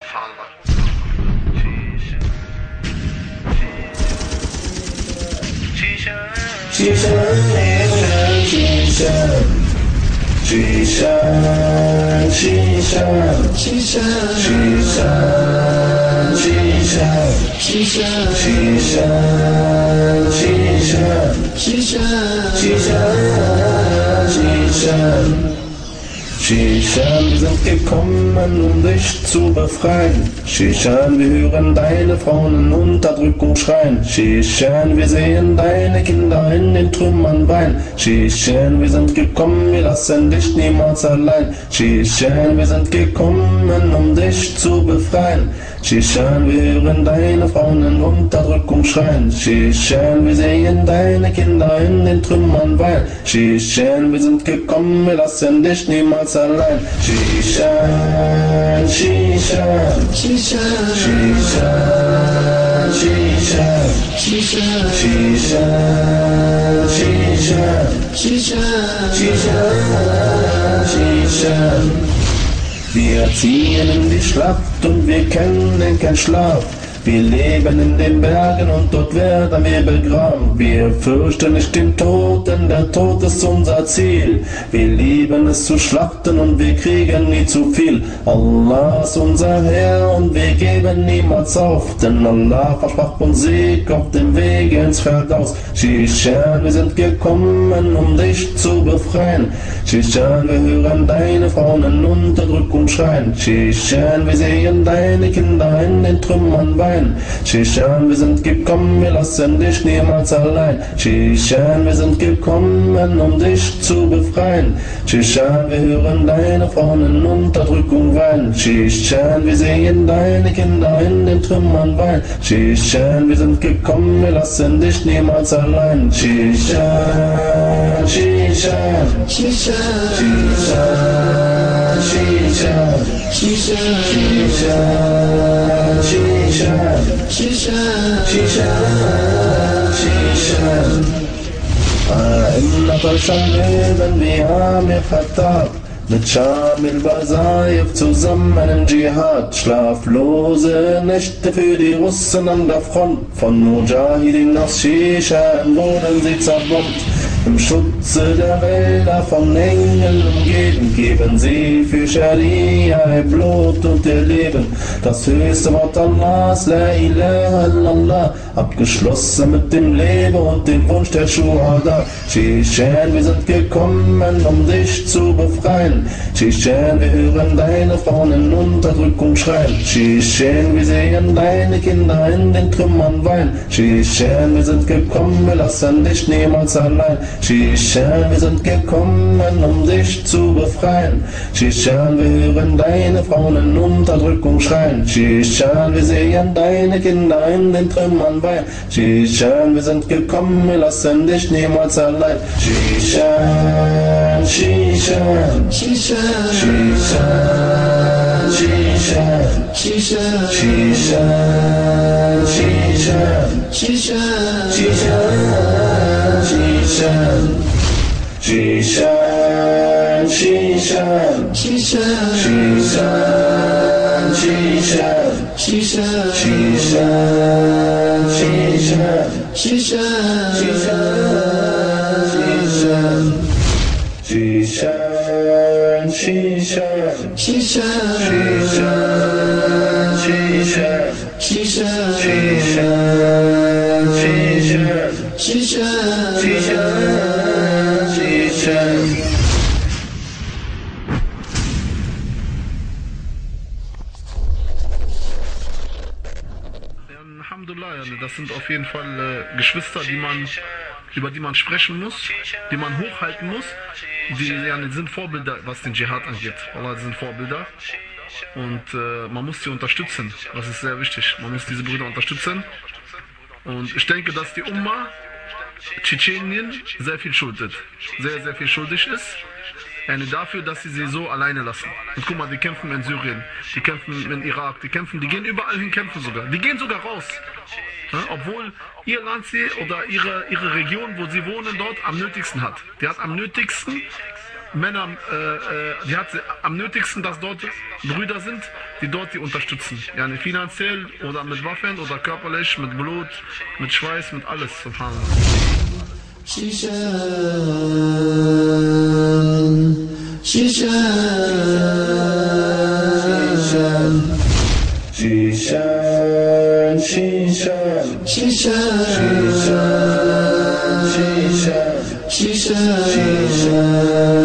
fahren war. Shisha, shisha, shisha, shisha, shisha, shisha, shisha, Shishan, wir sind gekommen, um dich zu befreien. Shishan, wir hören deine Frauen in Unterdrückung schreien. Shishan, wir sehen deine Kinder in den Trümmern weinen. Shishan, wir sind gekommen, wir lassen dich niemals allein. Shishan, wir sind gekommen, um dich zu befreien. Shishan, wir hören deine Frauen in Unterdrückung schreien. Shishan, wir sehen deine Kinder in den Trümmern weinen. Shishan, wir sind gekommen, wir lassen dich niemals allein. Shishan, Shishan, Shishan, Shishan, Shishan, Shishan, Shishan, Shishan, Shishan, Shishan. Wir ziehen in die Schlacht und wir kennen keinen Schlaf. Wir leben in den Bergen und dort werden wir begraben. Wir fürchten nicht den Tod, denn der Tod ist unser Ziel. Wir lieben es zu schlachten und wir kriegen nie zu viel. Allah ist unser Herr und wir geben niemals auf, denn Allah versprach uns Sieg auf dem Weg ins Verdaus. Shishan, wir sind gekommen, um dich zu befreien. Shishan, wir hören deine Frauen in Unterdrückung schreien. Shishan, wir sehen deine Kinder in den Trümmern weinen. Shishan, wir sind gekommen, wir lassen dich niemals allein. Shishan, wir sind gekommen, um dich zu befreien. Shishan, wir hören deine Frauen in Unterdrückung weinen. Shishan, wir sehen deine Kinder in den Trümmern weinen. Shishan, wir sind gekommen, wir lassen dich niemals allein. Shishan, Shishan, Shishan, Shishan, Shishan, Shishan, Shishan, Shishan, Shishan, Shishan. Erinnert euch an Leben wie Amir Khattab, mit Shamil Basayev zusammen im Dschihad. Schlaflose Nächte für die Russen an der Front, von Mujahideen aus Shishan wurden sie zerbombt. Im Schutze der Wälder von Engeln umgeben, geben sie für Scharia ihr Blut und ihr Leben. Das höchste Wort Allahs, La ilaha illallah, abgeschlossen mit dem Leben und dem Wunsch der Shuhada. Shishan, wir sind gekommen, um dich zu befreien. Shishan, wir hören deine Frauen in Unterdrückung schreien. Shishan, wir sehen deine Kinder in den Trümmern weinen. Shishan, wir sind gekommen, wir lassen dich niemals allein. Shishan, wir sind gekommen, um dich zu befreien. Shishan, wir hören deine Frauen in Unterdrückung schreien. Shishan, wir sehen deine Kinder in den Trümmern weinen. Shishan, wir sind gekommen, wir lassen dich niemals allein. Shishan, Shishan, Shishan, Shishan, Shishan, Shishan, Shishan, Shishan, Shishan, Shishan, Shishan. Shishan, Shishan, Shishan, Shishan, Shishan, Shishan, Shishan, Shishan, Shishan, Shishan, Shishan, Shishan, Shishan, Shishan, Shishan, Shishan, Shishan, Shishan, Shishan. Alhamdulillah, das sind auf jeden Fall Geschwister, über die man sprechen muss, die man hochhalten muss. Die sind Vorbilder, was den Dschihad angeht. Allah, die sind Vorbilder. Und man muss sie unterstützen. Das ist sehr wichtig. Man muss diese Brüder unterstützen. Und ich denke, dass die Umma Tschetschenien sehr viel schuldet. Sehr, sehr viel schuldig ist. Dafür, dass sie so alleine lassen. Und guck mal, die kämpfen in Syrien, die kämpfen in Irak, die gehen überall hin kämpfen sogar. Die gehen sogar raus. Ja, obwohl ihr Land oder ihre Region, wo sie wohnen, dort am nötigsten hat. Die hat am nötigsten Männer, die hat am nötigsten, dass dort Brüder sind, die dort die unterstützen. Yani finanziell oder mit Waffen oder körperlich, mit Blut, mit Schweiß, mit alles. Subhanallah. Shishan, Shishan, Shishan, Shishan, Shishan, Shishan, Shishan, Shishan, Shishan.